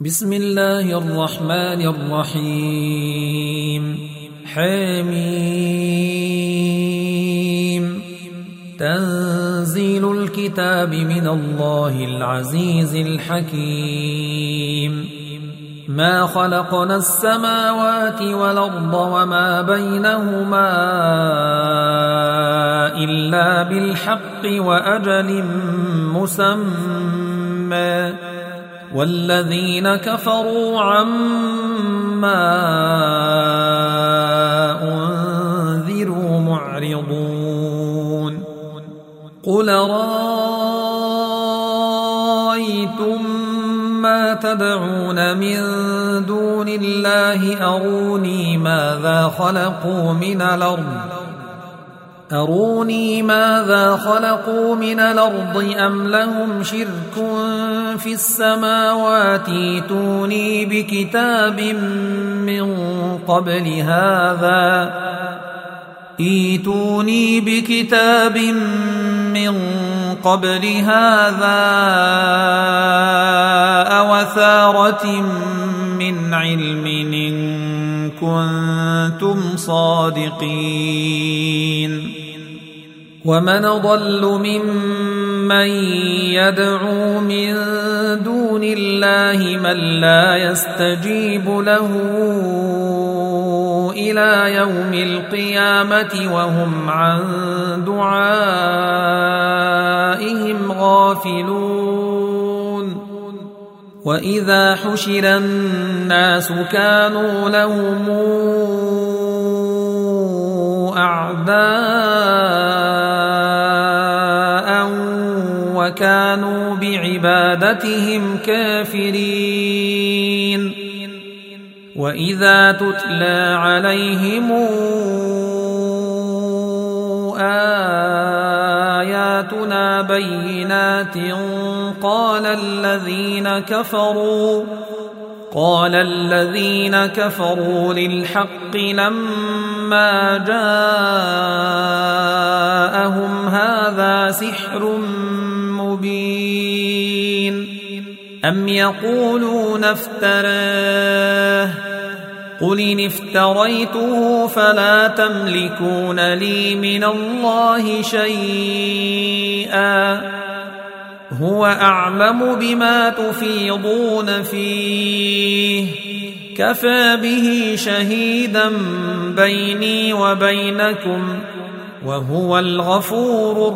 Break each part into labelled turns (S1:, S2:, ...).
S1: بسم الله الرحمن الرحيم. حميم. تنزيل الكتاب من الله العزيز الحكيم. ما خلقنا السماوات والأرض وما بينهما إلا بالحق وأجل مسمى، والذين كفروا عما أنذروا معرضون. قل رأيتم ما تدعون من دون الله أروني ماذا خلقوا من الأرض أم لهم شرك في السماوات. ائتوني بكتاب من قبل هذا أو أثارة من علم إن كنتم صادقين. ومن أضل ممن يدعو من دون الله من لا يستجيب له إلى يوم القيامة وهم عن دعائهم غافلون. وإذا حشر الناس كانوا لهم أعداء وكانوا بعبادتهم كافرين. وإذا تتلى عليهم آياتنا بينات قال الذين كفروا للحق لما جاءهم هذا سحر مبين. أم يقولون افتراه قل إن افتريته فلا تملكون لي من الله شيئا هو أعلم بما تفيضون فيه كفى به شهيدا بيني وبينكم وهو الغفور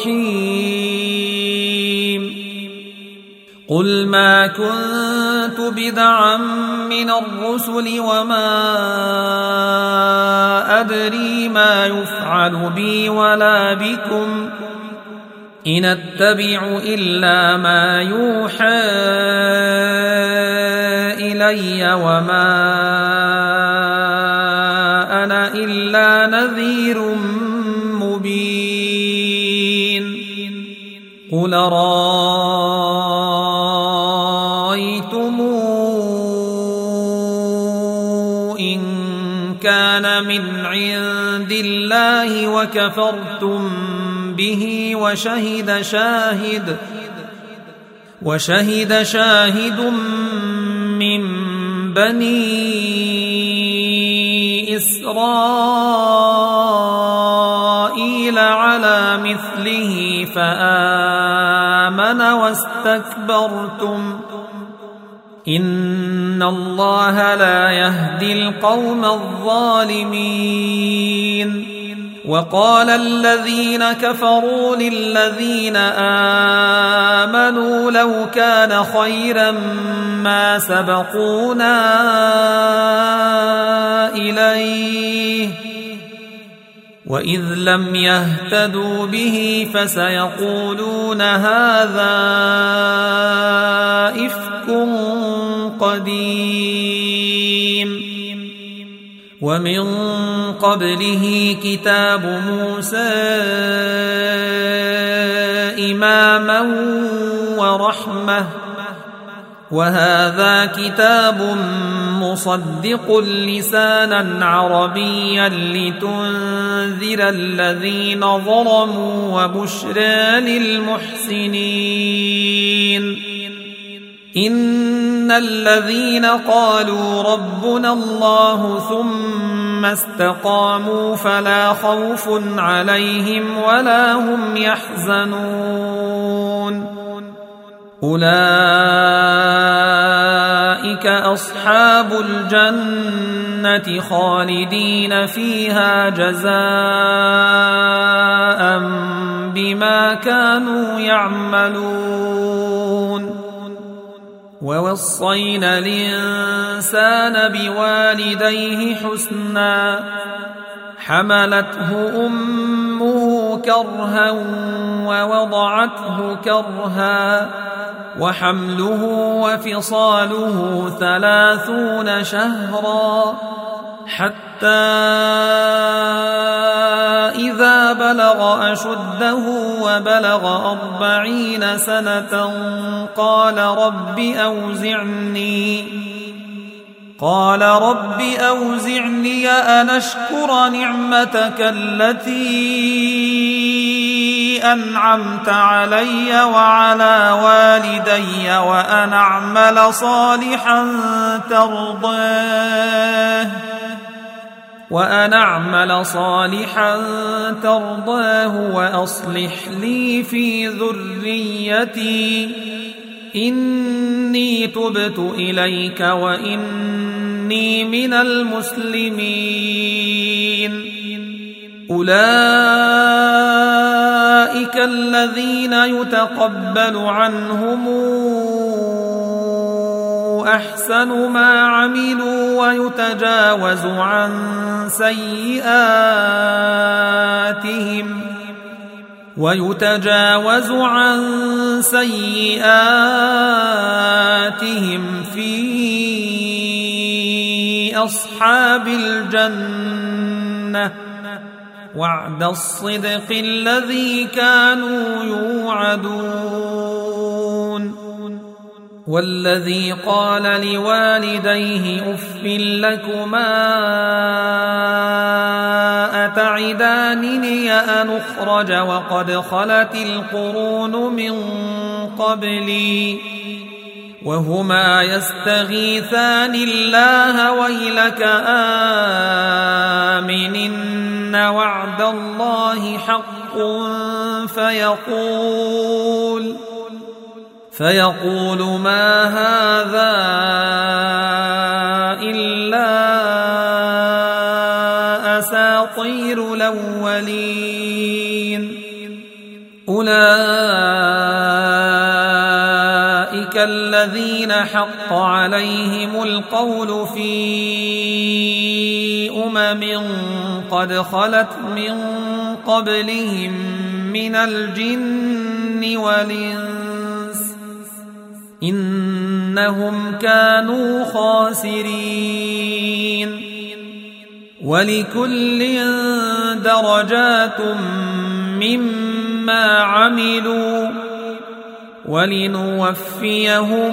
S1: الرحيم. قل ما كنت بدعا من الرسل وما أدري ما يفعل بي ولا بكم إن أتبع إلا ما يوحى إلي وما أنا إلا نذير مبين. قل رأيتم إن كان من عند الله وكفرتم به وشهد شاهد من بني إسرائيل على مثله فآمن واستكبرتم إن الله لا يهدي القوم الظالمين. وقال الذين كفروا للذين آمنوا لو كان خيرا ما سبقونا إليه وإذ لم يهتدوا به فسيقولون هذا إفك قديم. ومن قبله كتاب موسى إماما ورحمة وهذا كتاب مصدق لسانا عربيا لتنذر الذين ظلموا وبشرى للمحسنين. إن الذين قالوا ربنا الله ثم استقاموا فلا خوف عليهم ولا هم يحزنون أولئك أصحاب الجنة خالدين فيها جزاء بما كانوا يعملون ووصينا الإنسان بوالديه حسنا حملته أمه كرها ووضعته كرها وحمله وفصاله 30 شهرا حتى إذا بلغ أشده وبلغ 40 سنة قال رب أوزعني أن أشكر نعمتك التي أنعمت علي وعلى والدي وأن أعمل صالحا ترضاه وأصلح لي في ذريتي إني تبت إليك وإني من المسلمين أولئك الذين يتقبل عنهم أحسن ما عملوا ويتجاوز عن سيئاتهم في أصحاب الجنة وعد الصدق الذي كانوا يوعدون والذي قال لوالديه أف لكما أتعدانني أن أخرج وقد خلت القرون من قبلي وهما يستغيثان الله ويلك آمن إن وعد الله حق فيقول ما هذا إلا أساطير الأولين أولئك الذين حق عليهم القول في قد خلت من قبلهم من الجن والإنس إنهم كانوا خاسرين ولكل درجات مما عملوا ولنوفيهم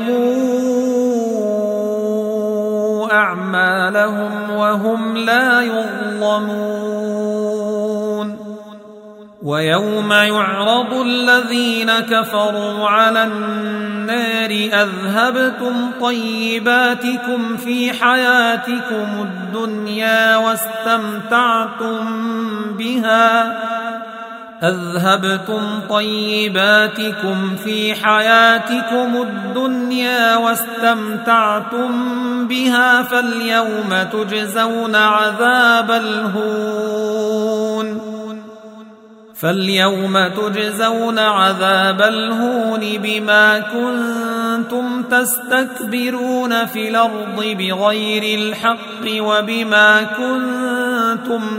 S1: أعمالهم وهم لا يظلمون ويوم يعرض الذين كفروا على النار أذهبتم طيباتكم في حياتكم الدنيا واستمتعتم بها فاليوم تجزون عذاب الهون بما كنتم تستكبرون في الأرض بغير الحق وبما كنتم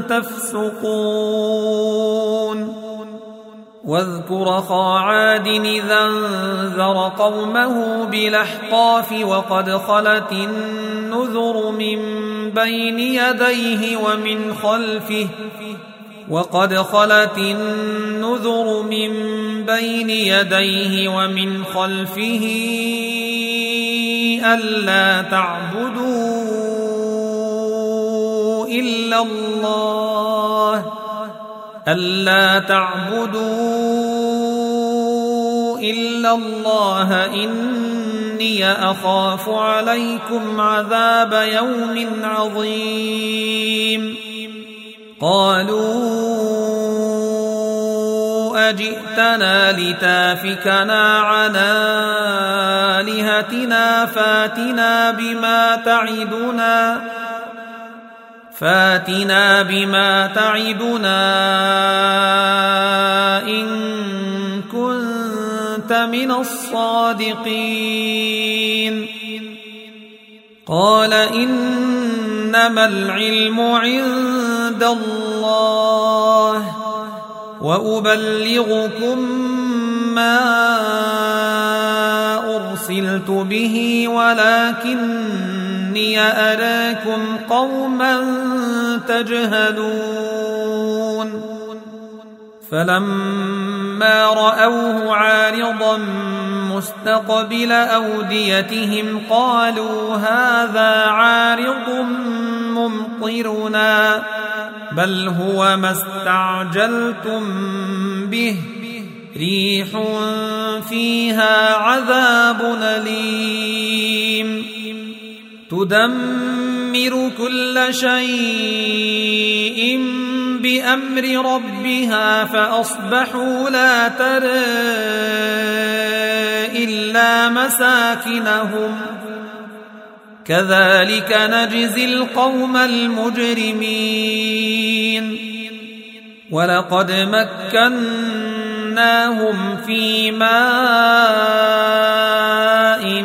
S1: تفسقون واذكر أخا عاد إذا انذر قومه بالأحقاف وقد خلت النذر من بين يديه ومن خلفه ألا تعبدوا إلا الله إني أخاف عليكم عذاب يوم عظيم قالوا أجئتنا لتافكنا عن آلهتنا فاتنا بما تعدنا إن كنت من الصادقين قال إنما العلم عند الله وأبلغكم ما أرسلت به ولكني أراكم قوما تجهلون فلما رأوه عارضا مستقبل أوديتهم قالوا هذا عارض ممطرنا بل هو ما استعجلتم به ريح فيها عذاب أليم تدمر كل شيء بأمر ربها فأصبحوا لا ترى إلا مساكنهم كذلك نجزي القوم المجرمين ولقد مكناهم في ماء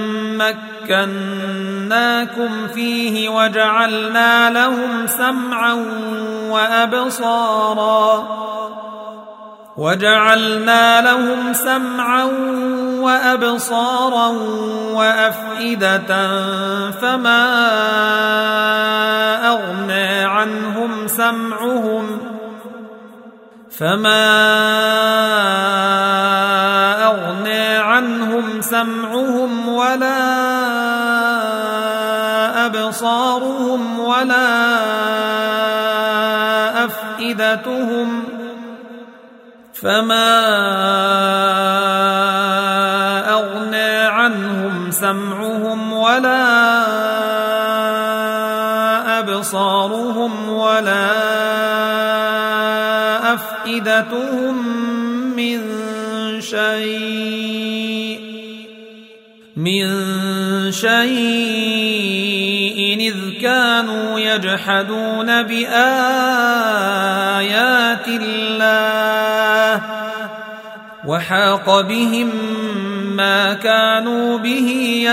S1: مكناكم فيه وجعلنا لهم سمعا وأبصارا وأفئدة فما أغنى عنهم سمعهم ولا أبصارهم ولا أفئدتهم من شيء إذ كانوا يجحدون بآيات الله وحاق بهم ما كانوا به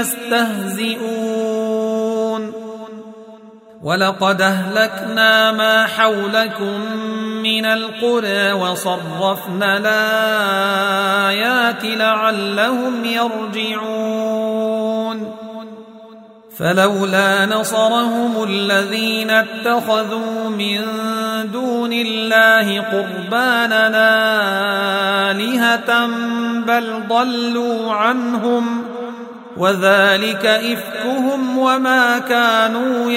S1: يستهزئون ولقد أهلكنا ما حولكم من القرى وصرفنا الآيات لعلهم يرجعون فلولا نصرهم الذين اتخذوا من دون الله قربانا آلهة بل ضلوا عنهم وذلك إفكهم وما كانوا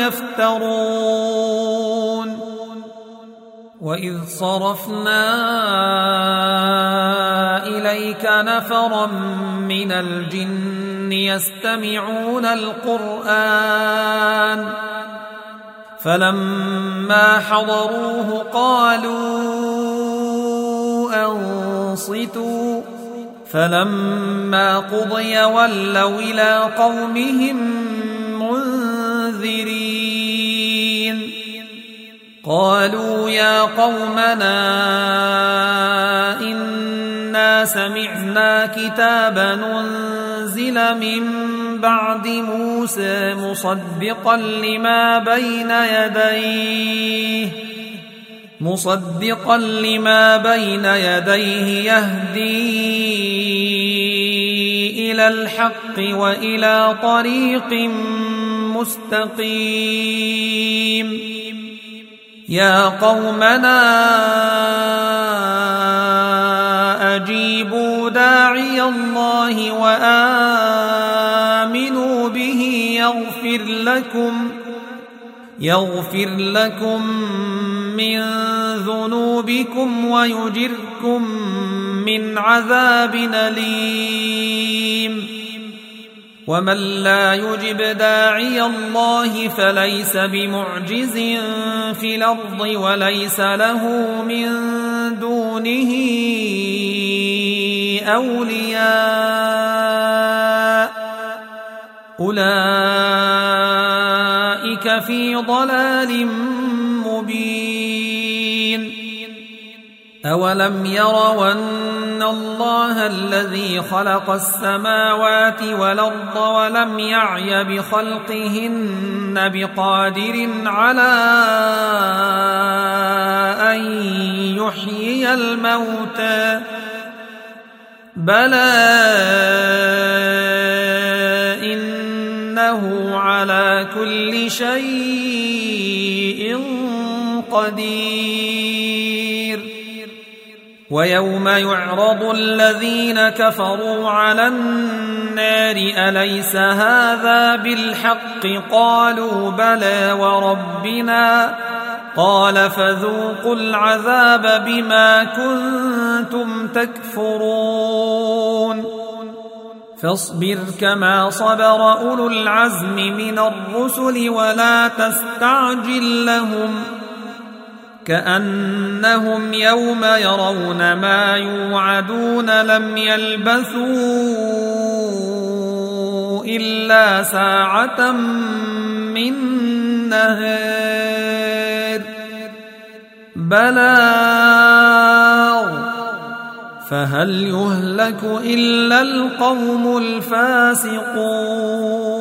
S1: يفترون وإذ صرفنا إليك نفرا من الجن يستمعون القرآن فلما حضروه قالوا أنصتوا فلما قضي ولوا إلى قومهم منذرين قالوا يا قومنا إنا سمعنا كتابا أنزل من بعد موسى مصدقا لما بين يديه يهدي إلى الحق وإلى طريق مستقيم يا قومنا أجيبوا داعي الله وآمنوا به يغفر لكم من ذنوبكم ويجركم من عذاب أليم ومن لا يجب داعي الله فليس بمعجز في الأرض وليس له من دونه أولياء أولئك في ضلال مبين أولم يروا أن الله الذي خلق السماوات والأرض ولم يعي بخلقهن بقادر على أن يحيي الموتى بلى إنه على كل شيء قدير ويوم يعرض الذين كفروا على النار أليس هذا بالحق قالوا بلى وربنا قال فذوقوا العذاب بما كنتم تكفرون فاصبر كما صبر أولو العزم من الرسل ولا تستعجل لهم كأنهم يوم يرون ما يوعدون لم يلبثوا إلا ساعة من نهار بلاغ فهل يهلك إلا القوم الفاسقون